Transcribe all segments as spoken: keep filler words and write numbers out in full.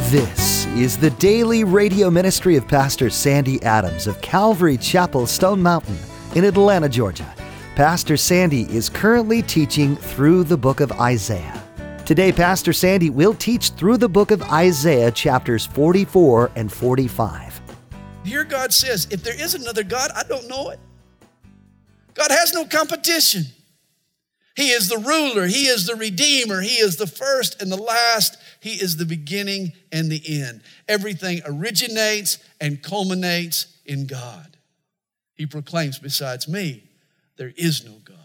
This is the daily radio ministry of Pastor Sandy Adams of Calvary Chapel, Stone Mountain in Atlanta, Georgia. Pastor Sandy is currently teaching through the book of Isaiah. Today, Pastor Sandy will teach through the book of Isaiah, chapters forty-four and forty-five. Here God says, if there is another God, I don't know it. God has no competition. He is the ruler. He is the redeemer. He is the first and the last. He is the beginning and the end. Everything originates and culminates in God. He proclaims, besides me, there is no God.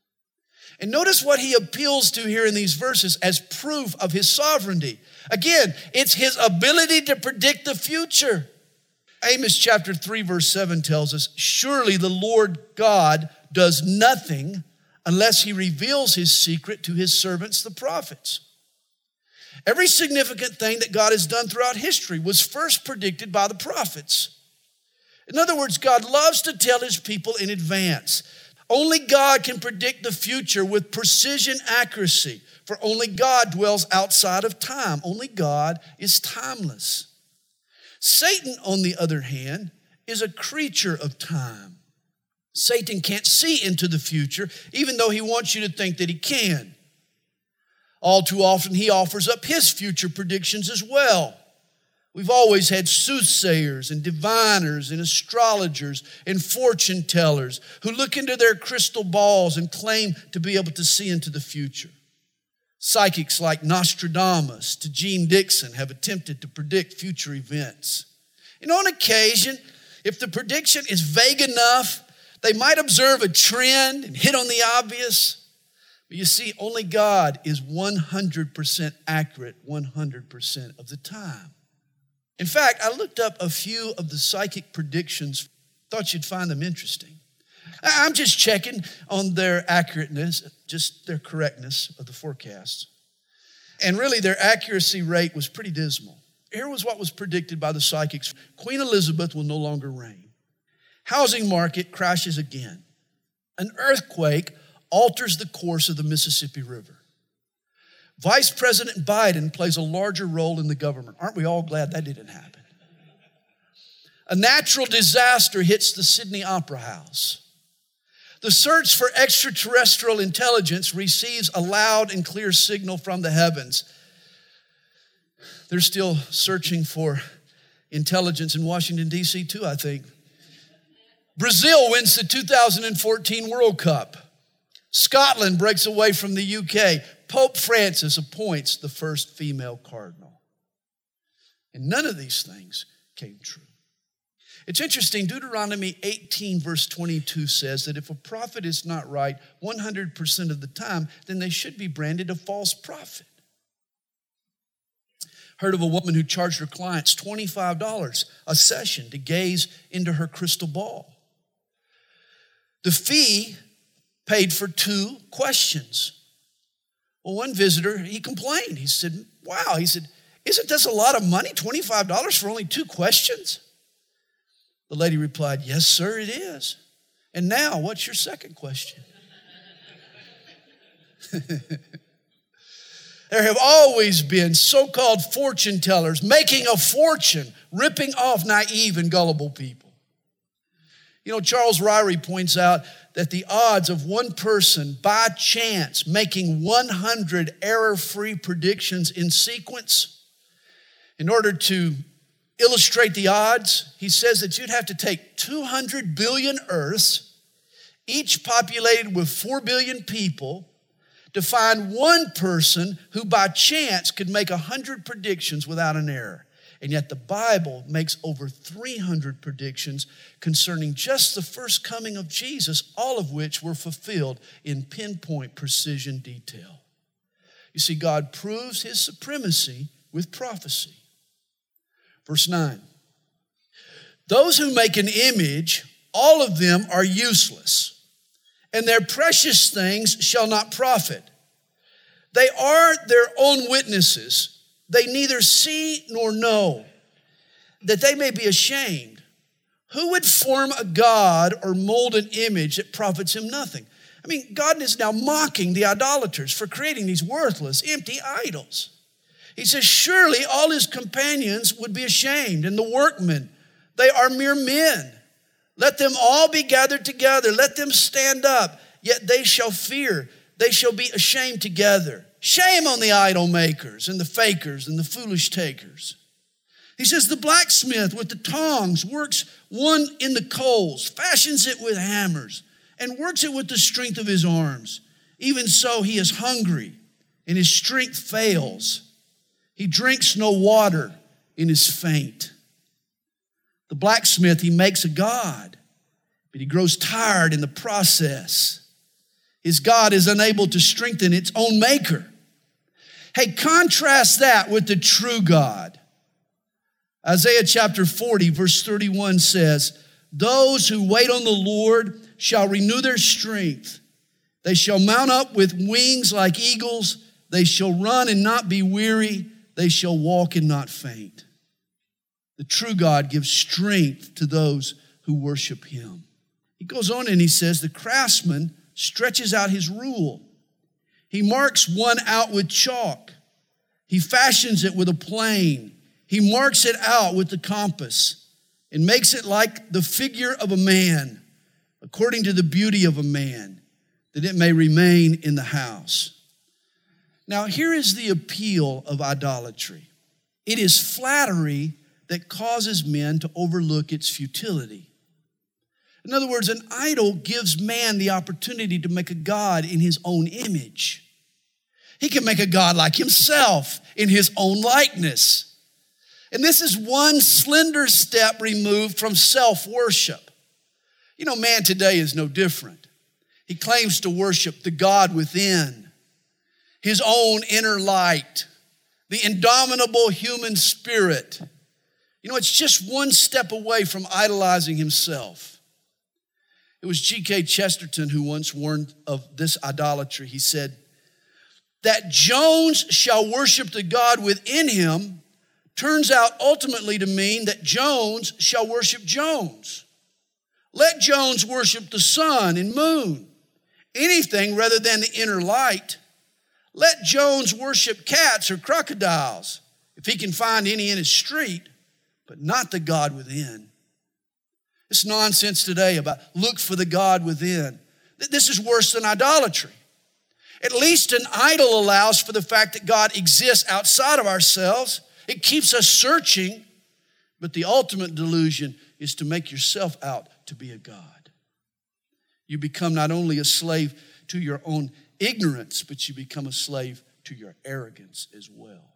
And notice what he appeals to here in these verses as proof of his sovereignty. Again, it's his ability to predict the future. Amos chapter three, verse seven tells us, surely the Lord God does nothing unless he reveals his secret to his servants, the prophets. Every significant thing that God has done throughout history was first predicted by the prophets. In other words, God loves to tell his people in advance. Only God can predict the future with precision accuracy, for only God dwells outside of time. Only God is timeless. Satan, on the other hand, is a creature of time. Satan can't see into the future, even though he wants you to think that he can. All too often, he offers up his future predictions as well. We've always had soothsayers and diviners and astrologers and fortune tellers who look into their crystal balls and claim to be able to see into the future. Psychics like Nostradamus to Gene Dixon have attempted to predict future events. And on occasion, if the prediction is vague enough, they might observe a trend and hit on the obvious. But you see, only God is one hundred percent accurate one hundred percent of the time. In fact, I looked up a few of the psychic predictions, thought you'd find them interesting. I'm just checking on their accurateness, just their correctness of the forecasts. And really, their accuracy rate was pretty dismal. Here was what was predicted by the psychics. Queen Elizabeth will no longer reign. Housing market crashes again. An earthquake alters the course of the Mississippi River. Vice President Biden plays a larger role in the government. Aren't we all glad that didn't happen? A natural disaster hits the Sydney Opera House. The search for extraterrestrial intelligence receives a loud and clear signal from the heavens. They're still searching for intelligence in Washington, D C too, I think. Brazil wins the two thousand fourteen World Cup. Scotland breaks away from the U K. Pope Francis appoints the first female cardinal. And none of these things came true. It's interesting, Deuteronomy eighteen verse twenty-two says that if a prophet is not right one hundred percent of the time, then they should be branded a false prophet. Heard of a woman who charged her clients twenty-five dollars a session to gaze into her crystal ball. The fee paid for two questions. Well, one visitor, he complained. He said, wow, he said, isn't this a lot of money, twenty-five dollars for only two questions? The lady replied, yes, sir, it is. And now, what's your second question? There have always been so-called fortune tellers making a fortune, ripping off naive and gullible people. You know, Charles Ryrie points out that the odds of one person by chance making one hundred error-free predictions in sequence, in order to illustrate the odds, he says that you'd have to take two hundred billion Earths, each populated with four billion people, to find one person who by chance could make one hundred predictions without an error. And yet the Bible makes over three hundred predictions concerning just the first coming of Jesus, all of which were fulfilled in pinpoint precision detail. You see, God proves his supremacy with prophecy. Verse nine, those who make an image, all of them are useless, and their precious things shall not profit. They are their own witnesses. They neither see nor know, that they may be ashamed. Who would form a god or mold an image that profits him nothing? I mean, God is now mocking the idolaters for creating these worthless, empty idols. He says, surely all his companions would be ashamed, and the workmen, they are mere men. Let them all be gathered together. Let them stand up, yet they shall fear. They shall be ashamed together. Shame on the idol makers and the fakers and the foolish takers. He says, the blacksmith with the tongs works one in the coals, fashions it with hammers, and works it with the strength of his arms. Even so, he is hungry, and his strength fails. He drinks no water and is faint. The blacksmith, he makes a god, but he grows tired in the process. His God is unable to strengthen its own maker. Hey, contrast that with the true God. Isaiah chapter forty, verse thirty-one says, those who wait on the Lord shall renew their strength. They shall mount up with wings like eagles. They shall run and not be weary. They shall walk and not faint. The true God gives strength to those who worship him. He goes on and he says, the craftsman stretches out his rule. He marks one out with chalk. He fashions it with a plane. He marks it out with the compass and makes it like the figure of a man, according to the beauty of a man, that it may remain in the house. Now, here is the appeal of idolatry. It is flattery that causes men to overlook its futility. In other words, an idol gives man the opportunity to make a God in his own image. He can make a God like himself in his own likeness. And this is one slender step removed from self-worship. You know, man today is no different. He claims to worship the God within, his own inner light, the indomitable human spirit. You know, it's just one step away from idolizing himself. It was G K Chesterton who once warned of this idolatry. He said, that Jones shall worship the God within him turns out ultimately to mean that Jones shall worship Jones. Let Jones worship the sun and moon, anything rather than the inner light. Let Jones worship cats or crocodiles, if he can find any in his street, but not the God within. This nonsense today about look for the God within. This is worse than idolatry. At least an idol allows for the fact that God exists outside of ourselves. It keeps us searching, but the ultimate delusion is to make yourself out to be a God. You become not only a slave to your own ignorance, but you become a slave to your arrogance as well.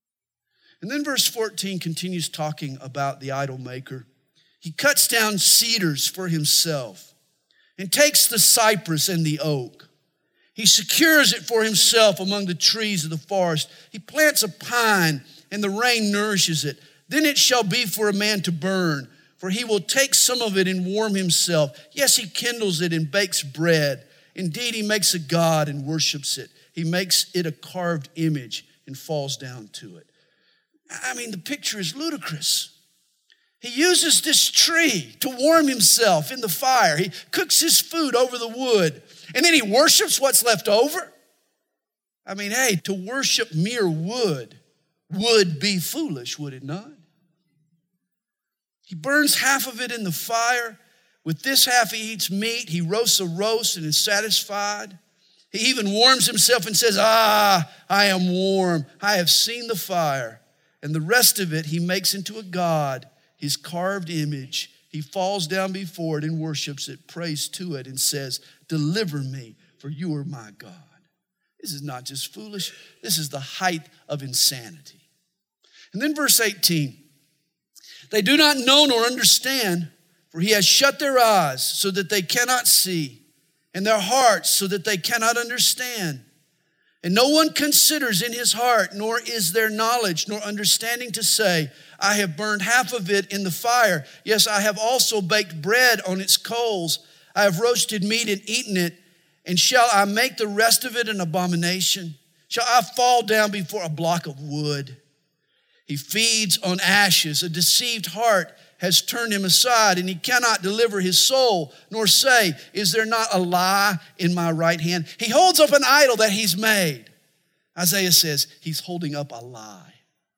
And then verse fourteen continues talking about the idol maker. He cuts down cedars for himself and takes the cypress and the oak. He secures it for himself among the trees of the forest. He plants a pine, and the rain nourishes it. Then it shall be for a man to burn, for he will take some of it and warm himself. Yes, he kindles it and bakes bread. Indeed, he makes a god and worships it. He makes it a carved image and falls down to it. I mean, the picture is ludicrous. He uses this tree to warm himself in the fire. He cooks his food over the wood, and then he worships what's left over. I mean, hey, to worship mere wood would be foolish, would it not? He burns half of it in the fire. With this half he eats meat. He roasts a roast and is satisfied. He even warms himself and says, ah, I am warm. I have seen the fire. And the rest of it he makes into a god, his carved image. He falls down before it and worships it, prays to it, and says, deliver me, for you are my God. This is not just foolish. This is the height of insanity. And then verse eighteen, they do not know nor understand, for he has shut their eyes so that they cannot see, and their hearts so that they cannot understand. And no one considers in his heart, nor is there knowledge nor understanding to say, I have burned half of it in the fire. Yes, I have also baked bread on its coals. I have roasted meat and eaten it. And shall I make the rest of it an abomination? Shall I fall down before a block of wood? He feeds on ashes. A deceived heart has turned him aside, and he cannot deliver his soul, nor say, is there not a lie in my right hand? He holds up an idol that he's made. Isaiah says he's holding up a lie.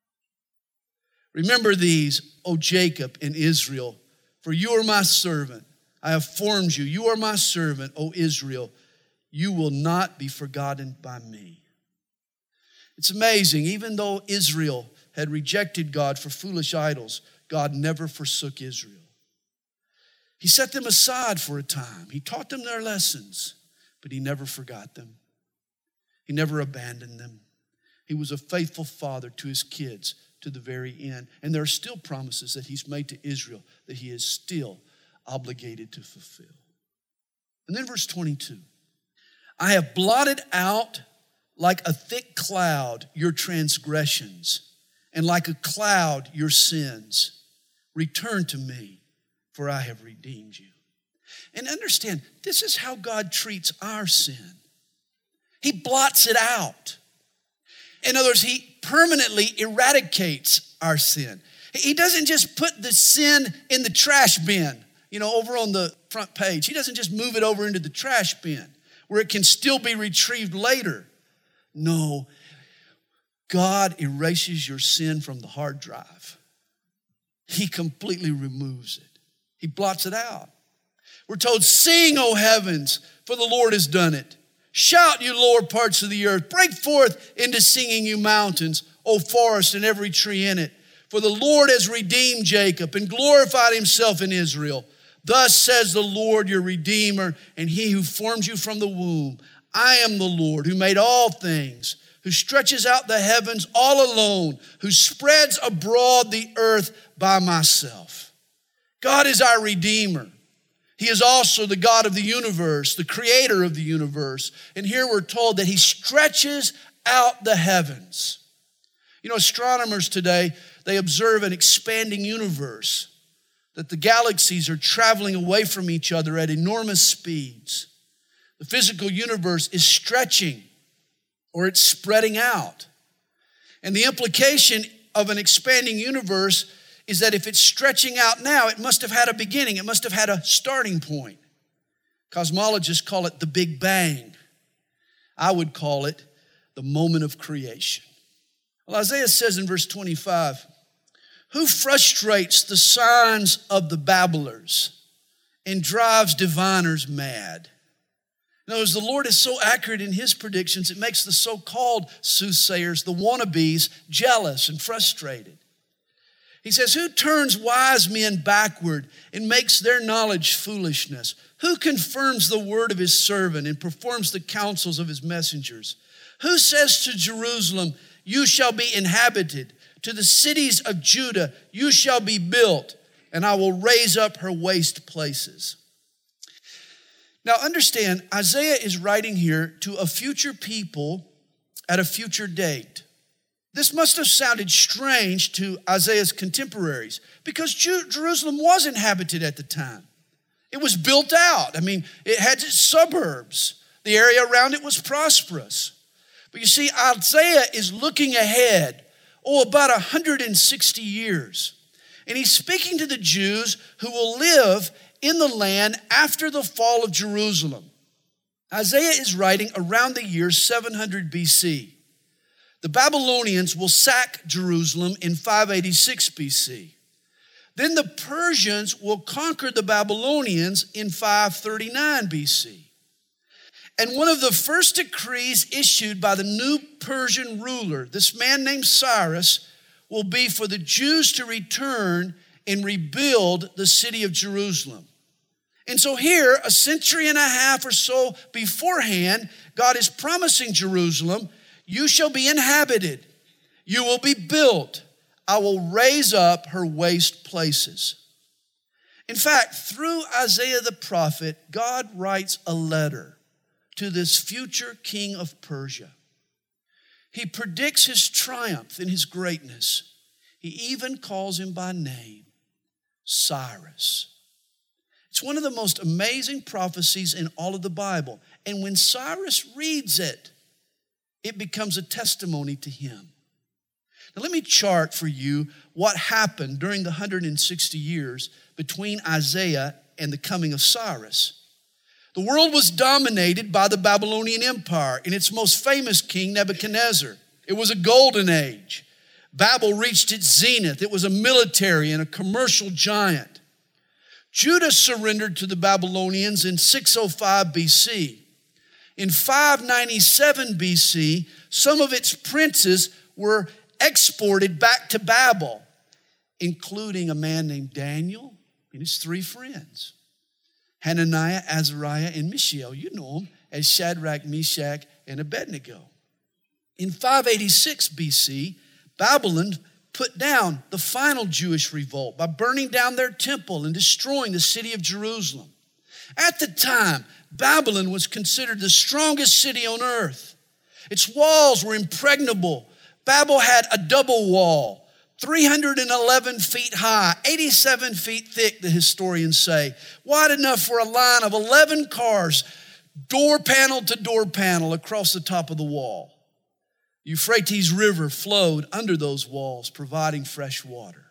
Remember these, O Jacob and Israel, for you are my servant. I have formed you. You are my servant, O Israel. You will not be forgotten by me. It's amazing, even though Israel had rejected God for foolish idols, God never forsook Israel. He set them aside for a time. He taught them their lessons, but he never forgot them. He never abandoned them. He was a faithful father to his kids to the very end. And there are still promises that he's made to Israel that he is still obligated to fulfill. And then verse twenty-two, I have blotted out like a thick cloud your transgressions, and like a cloud your sins. Return to me, for I have redeemed you. And understand, this is how God treats our sin. He blots it out. In other words, he permanently eradicates our sin. He doesn't just put the sin in the trash bin, you know, over on the front page. He doesn't just move it over into the trash bin where it can still be retrieved later. No, God erases your sin from the hard drive. He completely removes it. He blots it out. We're told, sing, O heavens, for the Lord has done it. Shout, you lower parts of the earth. Break forth into singing, you mountains, O forest and every tree in it. For the Lord has redeemed Jacob and glorified himself in Israel. Thus says the Lord, your Redeemer, and he who formed you from the womb. I am the Lord who made all things, who stretches out the heavens all alone, who spreads abroad the earth by myself. God is our Redeemer. He is also the God of the universe, the creator of the universe. And here we're told that he stretches out the heavens. You know, astronomers today, they observe an expanding universe, that the galaxies are traveling away from each other at enormous speeds. The physical universe is stretching, or it's spreading out. And the implication of an expanding universe is that if it's stretching out now, it must have had a beginning. It must have had a starting point. Cosmologists call it the Big Bang. I would call it the moment of creation. Well, Isaiah says in verse twenty-five, who frustrates the signs of the babblers and drives diviners mad? In other words, the Lord is so accurate in his predictions, it makes the so-called soothsayers, the wannabes, jealous and frustrated. He says, who turns wise men backward and makes their knowledge foolishness? Who confirms the word of his servant and performs the counsels of his messengers? Who says to Jerusalem, you shall be inhabited, to the cities of Judah, you shall be built, and I will raise up her waste places. Now understand, Isaiah is writing here to a future people at a future date. This must have sounded strange to Isaiah's contemporaries because Jerusalem was inhabited at the time. It was built out. I mean, it had its suburbs. The area around it was prosperous. But you see, Isaiah is looking ahead, oh, about one hundred sixty years. And he's speaking to the Jews who will live in the land after the fall of Jerusalem. Isaiah is writing around the year seven hundred B C. The Babylonians will sack Jerusalem in five eighty-six B C. Then the Persians will conquer the Babylonians in five thirty-nine B C. And one of the first decrees issued by the new Persian ruler, this man named Cyrus, will be for the Jews to return and rebuild the city of Jerusalem. And so here, a century and a half or so beforehand, God is promising Jerusalem, you shall be inhabited. You will be built. I will raise up her waste places. In fact, through Isaiah the prophet, God writes a letter to this future king of Persia. He predicts his triumph and his greatness. He even calls him by name, Cyrus. It's one of the most amazing prophecies in all of the Bible. And when Cyrus reads it, it becomes a testimony to him. Now let me chart for you what happened during the one hundred sixty years between Isaiah and the coming of Cyrus. The world was dominated by the Babylonian Empire and its most famous king, Nebuchadnezzar. It was a golden age. Babel reached its zenith. It was a military and a commercial giant. Judah surrendered to the Babylonians in six oh five B C. In five ninety-seven B C, some of its princes were exported back to Babel, including a man named Daniel and his three friends, Hananiah, Azariah, and Mishael. You know them as Shadrach, Meshach, and Abednego. In five eighty-six B C, Babylon put down the final Jewish revolt by burning down their temple and destroying the city of Jerusalem. At the time, Babylon was considered the strongest city on earth. Its walls were impregnable. Babel had a double wall, three hundred eleven feet high, eighty-seven feet thick, the historians say, wide enough for a line of eleven cars, door panel to door panel across the top of the wall. The Euphrates River flowed under those walls, providing fresh water.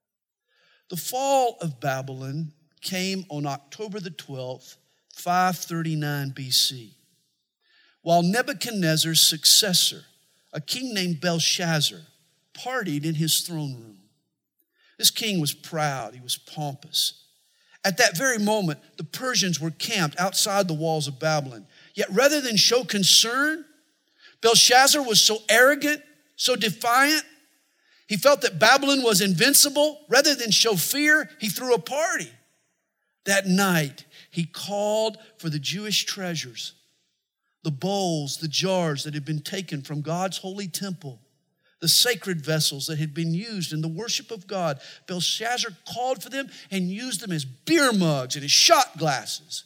The fall of Babylon came on October the twelfth, five thirty-nine B C, while Nebuchadnezzar's successor, a king named Belshazzar, partied in his throne room. This king was proud, he was pompous. At that very moment, the Persians were camped outside the walls of Babylon. Yet rather than show concern, Belshazzar was so arrogant, so defiant, he felt that Babylon was invincible. Rather than show fear, he threw a party. That night, he called for the Jewish treasures, the bowls, the jars that had been taken from God's holy temple, the sacred vessels that had been used in the worship of God. Belshazzar called for them and used them as beer mugs and as shot glasses.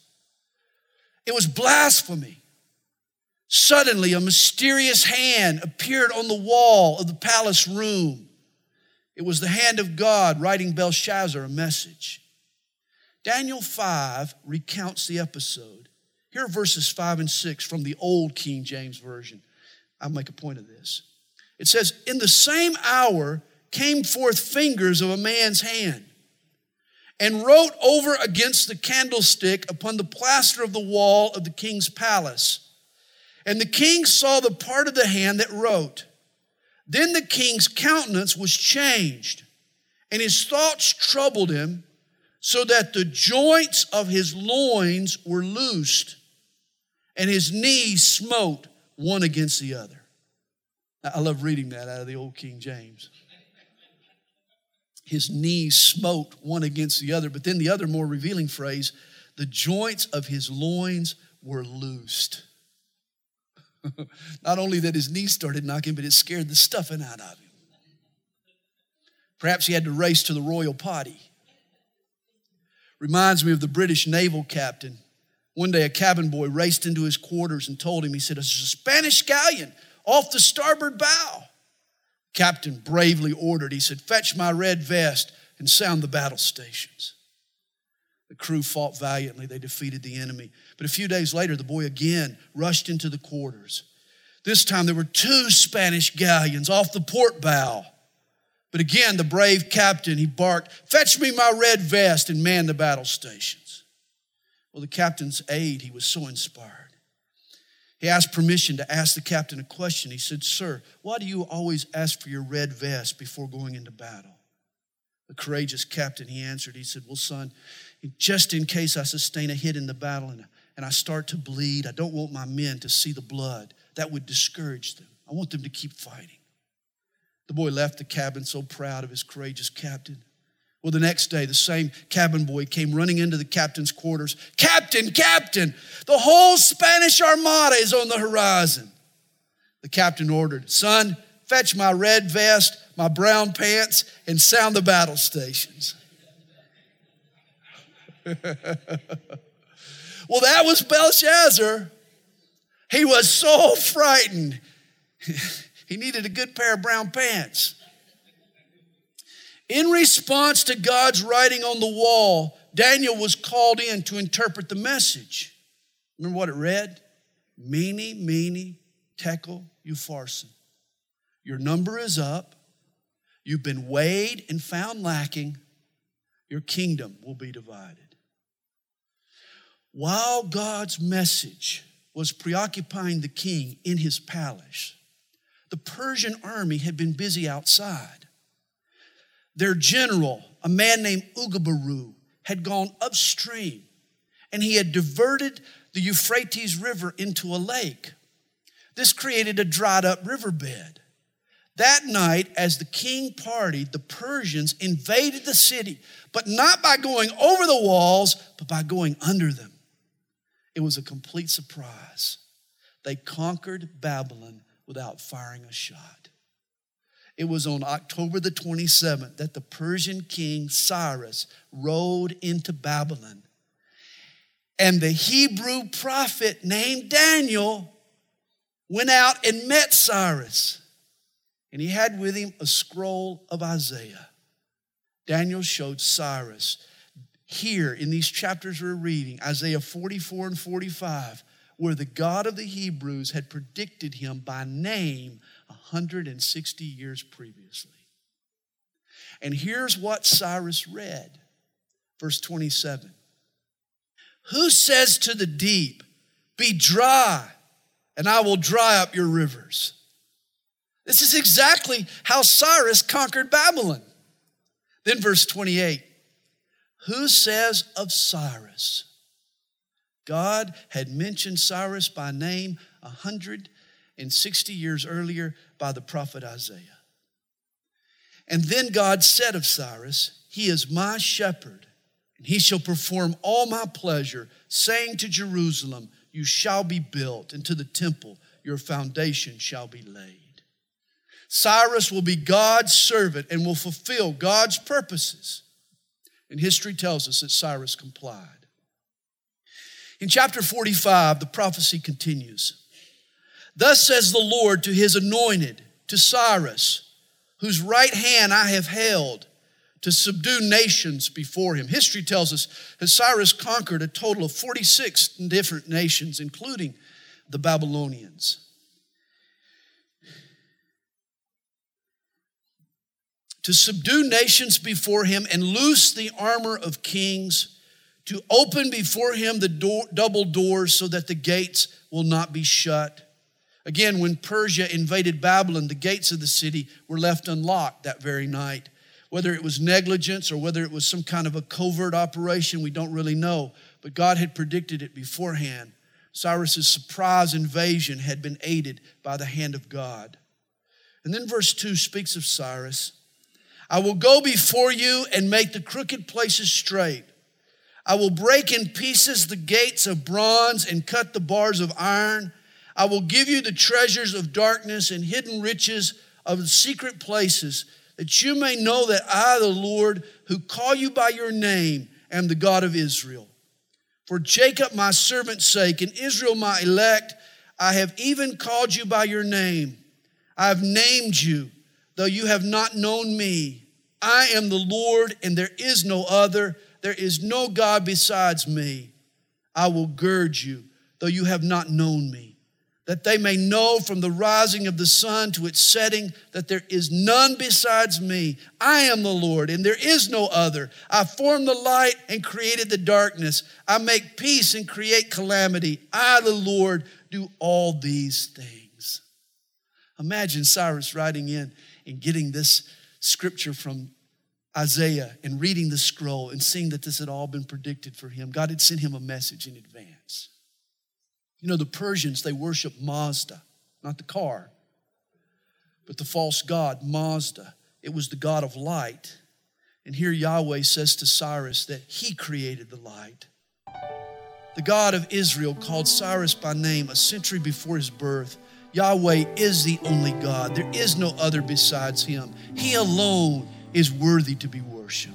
It was blasphemy. Suddenly, a mysterious hand appeared on the wall of the palace room. It was the hand of God writing Belshazzar a message. Daniel five recounts the episode. Here are verses five and six from the old King James Version. I'll make a point of this. It says, "In the same hour came forth fingers of a man's hand, and wrote over against the candlestick upon the plaster of the wall of the king's palace. And the king saw the part of the hand that wrote. Then the king's countenance was changed, and his thoughts troubled him, so that the joints of his loins were loosed, and his knees smote one against the other." I love reading that out of the old King James. His knees smote one against the other. But then the other more revealing phrase, the joints of his loins were loosed. Not only that his knees started knocking, but it scared the stuffing out of him. Perhaps he had to race to the royal potty. Reminds me of the British naval captain. One day a cabin boy raced into his quarters and told him, he said, "There's a Spanish galleon off the starboard bow." Captain bravely ordered, he said, "Fetch my red vest and sound the battle stations." The crew fought valiantly. They defeated the enemy. But a few days later, the boy again rushed into the quarters. This time there were two Spanish galleons off the port bow. But again, the brave captain, he barked, "Fetch me my red vest," and manned the battle stations. Well, the captain's aide, he was so inspired. He asked permission to ask the captain a question. He said, "Sir, why do you always ask for your red vest before going into battle?" The courageous captain, he answered, he said, "Well, son, just in case I sustain a hit in the battle and, and I start to bleed, I don't want my men to see the blood. That would discourage them. I want them to keep fighting." The boy left the cabin so proud of his courageous captain. Well, the next day, the same cabin boy came running into the captain's quarters. "Captain, Captain, the whole Spanish Armada is on the horizon." The captain ordered, "Son, fetch my red vest, my brown pants, and sound the battle stations." Well, that was Belshazzar. He was so frightened. He needed a good pair of brown pants. In response to God's writing on the wall, Daniel was called in to interpret the message. Remember what it read? "Mene, mene, tekel, upharsin." Your number is up. You've been weighed and found lacking. Your kingdom will be divided. While God's message was preoccupying the king in his palace, the Persian army had been busy outside. Their general, a man named Ugabaru, had gone upstream, and he had diverted the Euphrates River into a lake. This created a dried up riverbed. That night, as the king partied, the Persians invaded the city, but not by going over the walls, but by going under them. It was a complete surprise. They conquered Babylon without firing a shot. It was on October the twenty-seventh that the Persian king Cyrus rode into Babylon. And the Hebrew prophet named Daniel went out and met Cyrus. And he had with him a scroll of Isaiah. Daniel showed Cyrus here in these chapters we're reading, Isaiah forty-four and forty-five, where the God of the Hebrews had predicted him by name one hundred sixty years previously. And here's what Cyrus read, verse twenty-seven. Who says to the deep, be dry, and I will dry up your rivers? This is exactly how Cyrus conquered Babylon. Then verse twenty-eight. Who says of Cyrus? God had mentioned Cyrus by name one hundred sixty years earlier by the prophet Isaiah. And then God said of Cyrus, he is my shepherd, and he shall perform all my pleasure, saying to Jerusalem, you shall be built, and to the temple your foundation shall be laid. Cyrus will be God's servant and will fulfill God's purposes. And history tells us that Cyrus complied. In chapter forty-five, the prophecy continues. Thus says the Lord to his anointed, to Cyrus, whose right hand I have held, to subdue nations before him. History tells us that Cyrus conquered a total of forty-six different nations, including the Babylonians. To subdue nations before him and loose the armor of kings, to open before him the door, double doors so that the gates will not be shut. Again, when Persia invaded Babylon, the gates of the city were left unlocked that very night. Whether it was negligence or whether it was some kind of a covert operation, we don't really know. But God had predicted it beforehand. Cyrus's surprise invasion had been aided by the hand of God. And then verse two speaks of Cyrus. I will go before you and make the crooked places straight. I will break in pieces the gates of bronze and cut the bars of iron. I will give you the treasures of darkness and hidden riches of the secret places, that you may know that I, the Lord, who call you by your name, am the God of Israel. For Jacob my servant's sake and Israel my elect, I have even called you by your name. I have named you, though you have not known me. I am the Lord, and there is no other. There is no God besides me. I will gird you, though you have not known me, that they may know from the rising of the sun to its setting that there is none besides me. I am the Lord, and there is no other. I formed the light and created the darkness. I make peace and create calamity. I, the Lord, do all these things. Imagine Cyrus writing in and getting this scripture from Isaiah and reading the scroll and seeing that this had all been predicted for him. God had sent him a message in advance. You know, the Persians, they worship Mazda, not the car, but the false god, Mazda. It was the god of light. And here Yahweh says to Cyrus that he created the light. The God of Israel called Cyrus by name a century before his birth. Yahweh is the only God. There is no other besides him. He alone is worthy to be worshiped.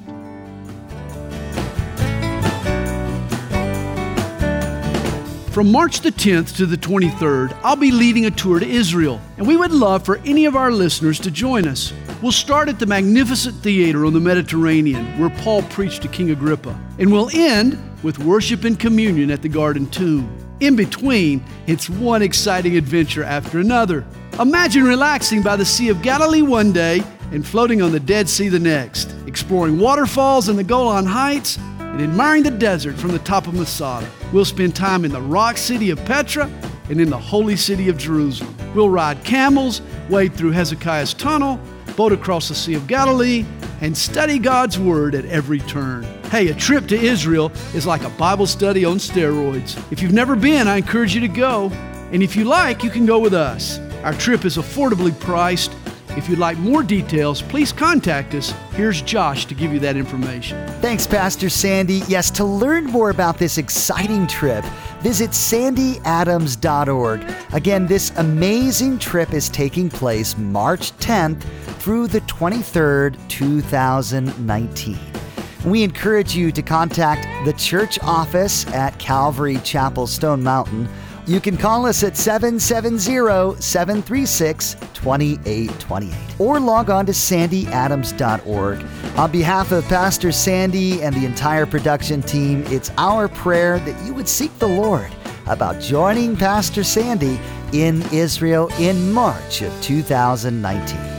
From March the tenth to the twenty-third, I'll be leading a tour to Israel, and we would love for any of our listeners to join us. We'll start at the magnificent theater on the Mediterranean, where Paul preached to King Agrippa, and we'll end with worship and communion at the Garden Tomb. In between, it's one exciting adventure after another. Imagine relaxing by the Sea of Galilee one day and floating on the Dead Sea the next, exploring waterfalls in the Golan Heights, and admiring the desert from the top of Masada. We'll spend time in the rock city of Petra and in the holy city of Jerusalem. We'll ride camels, wade through Hezekiah's tunnel, boat across the Sea of Galilee, and study God's Word at every turn. Hey, a trip to Israel is like a Bible study on steroids. If you've never been, I encourage you to go. And if you like, you can go with us. Our trip is affordably priced. If you'd like more details, please contact us. Here's Josh to give you that information. Thanks, Pastor Sandy. Yes, to learn more about this exciting trip, visit sandy adams dot org. Again, this amazing trip is taking place March tenth through the twenty-third, two thousand nineteen. We encourage you to contact the church office at Calvary Chapel Stone Mountain. You can call us at seven seven zero, seven three six, two eight two eight or log on to sandy adams dot org. On behalf of Pastor Sandy and the entire production team, it's our prayer that you would seek the Lord about joining Pastor Sandy in Israel in March of two thousand nineteen.